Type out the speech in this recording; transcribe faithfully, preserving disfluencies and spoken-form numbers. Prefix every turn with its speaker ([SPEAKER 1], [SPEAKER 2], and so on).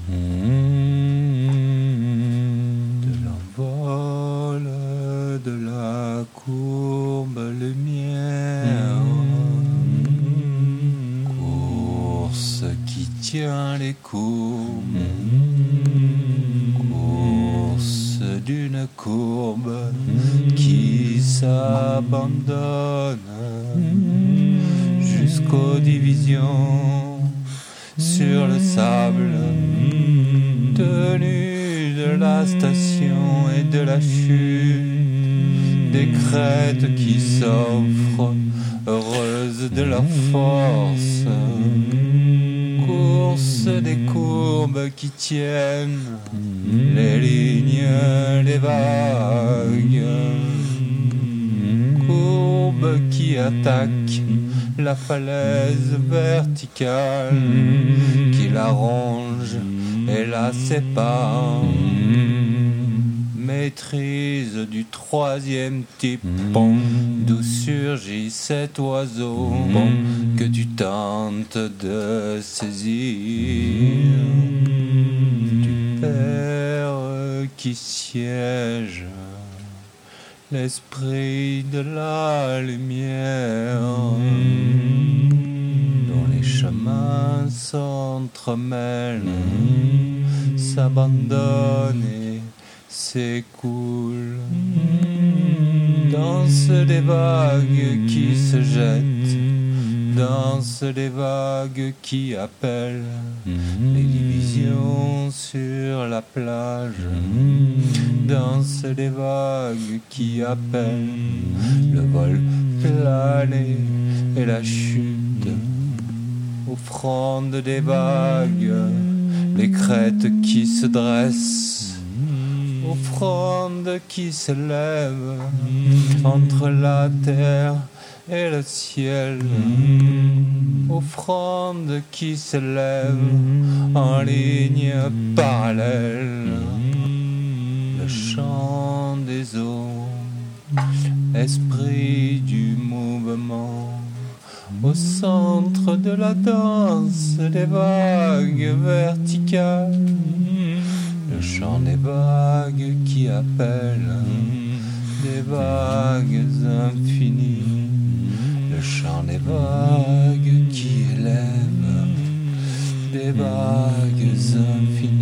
[SPEAKER 1] De l'envol de la courbe lumière, course qui tient les courbes, course d'une courbe qui s'abandonne jusqu'aux divisions sur le sable tenu de la station et de la chute des crêtes qui s'offrent heureuses de leur force, course des courbes qui tiennent les lignes, les vagues, courbes qui attaquent la falaise verticale, qui la ronge et la sépare, maîtrise du troisième type, d'où surgit cet oiseau que tu tentes de saisir, du père qui siège, l'esprit de la lumière, dont les chemins s'entremêlent, s'abandonnent et s'écoulent. Danse des vagues qui se jettent, danse des vagues qui appellent les divisions sur la plage, danse des vagues qui appellent le vol plané et la chute, offrande des vagues, les crêtes qui se dressent, offrande qui se lève entre la terre et le ciel, offrande qui se lève en ligne parallèle, le chant des eaux, esprit du mouvement, au centre de la danse des vagues verticales, le chant des vagues qui appellent des vagues infinies, le chant des vagues qui élèvent des vagues infinies.